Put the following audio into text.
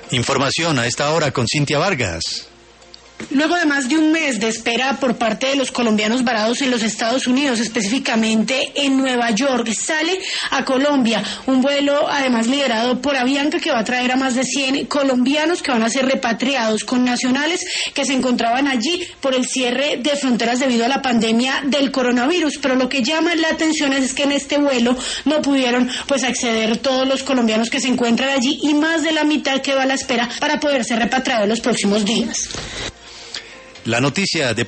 Información a esta hora con Cintia Vargas. Luego de más de un mes de espera por parte de los colombianos varados en los Estados Unidos, específicamente en Nueva York, sale a Colombia un vuelo además liderado por Avianca que va a traer a más de 100 colombianos que van a ser repatriados con nacionales que se encontraban allí por el cierre de fronteras debido a la pandemia del coronavirus. Pero lo que llama la atención es que en este vuelo no pudieron acceder todos los colombianos que se encuentran allí y más de la mitad quedó a la espera para poder ser repatriados en los próximos días. La noticia de